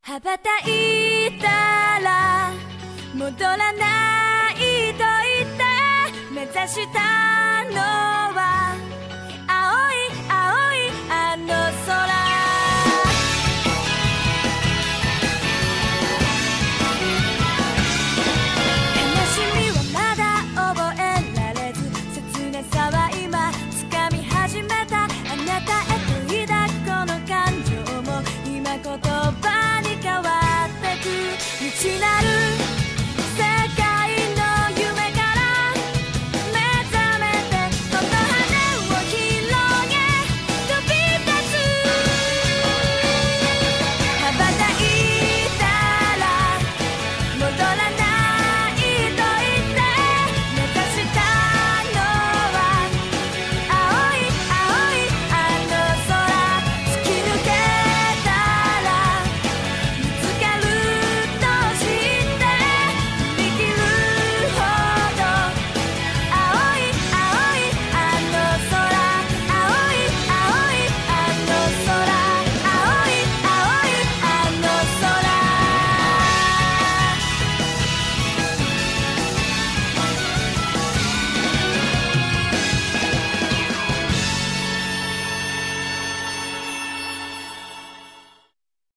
羽ばたいたら戻らないと言って目指したのは青い青いあの空。悲しみはまだ覚えられず、切なさは今掴み始めた。あなたへと抱くこの感情も今言葉に変わってく。未知なる